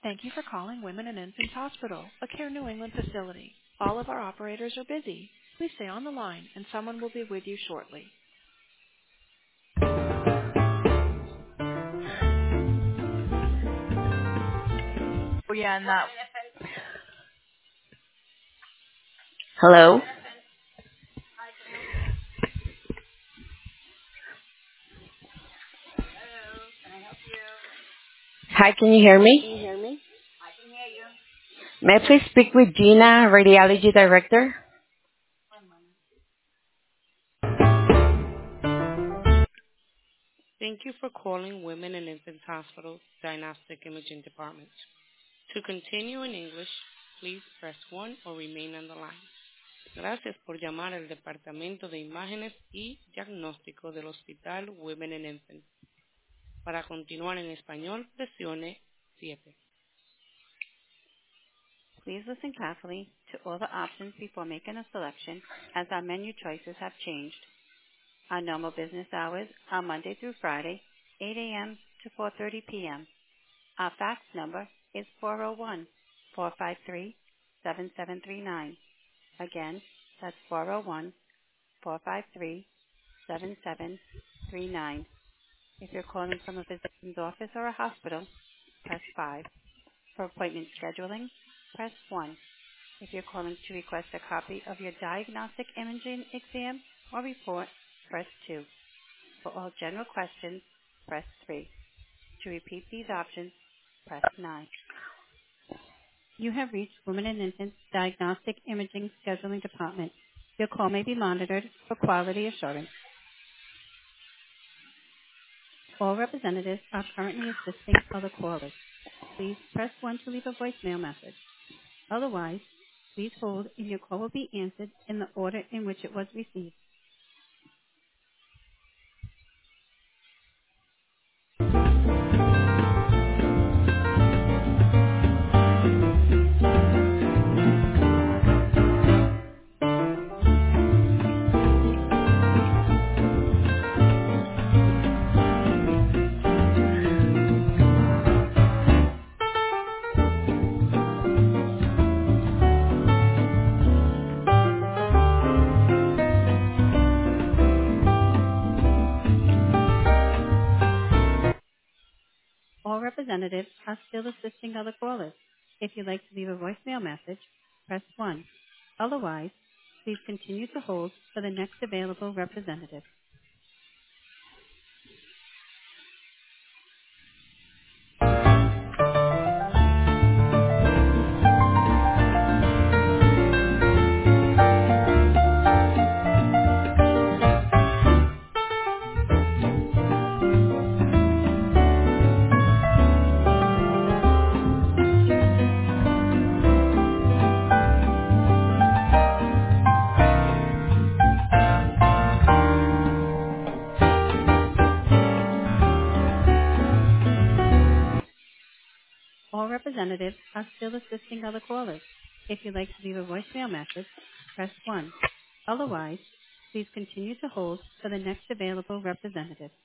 Thank you for calling Women and Infants Hospital, a Care New England facility. All of our operators are busy. Please stay on the line, and someone will be with you shortly. Brianna. Hello. Hi, can you hear me? May I please speak with Gina, Radiology Director? Thank you for calling Women and Infants Hospital Diagnostic Imaging Department. To continue in English, please press 1 or remain on the line. Gracias por llamar al Departamento de Imágenes y Diagnóstico del Hospital Women and Infants. Para continuar en español, presione 7. Please listen carefully to all the options before making a selection, as our menu choices have changed. Our normal business hours are Monday through Friday, 8 a.m. to 4:30 p.m. Our fax number is 401-453-7739. Again, that's 401-453-7739. If you're calling from a physician's office or a hospital, press 5. For appointment scheduling, press 1. If you're calling to request a copy of your diagnostic imaging exam or report, press 2. For all general questions, press 3. To repeat these options, press 9. You have reached Women and Infants Diagnostic Imaging Scheduling Department. Your call may be monitored for quality assurance. All representatives are currently assisting other callers. Please press 1 to leave a voicemail message. Otherwise, please hold and your call will be answered in the order in which it was received. All representatives are still assisting other callers. If you'd like to leave a voicemail message, press 1. Otherwise, please continue to hold for the next available representative. All representatives are still assisting other callers. If you'd like to leave a voicemail message, press 1. Otherwise, please continue to hold for the next available representative.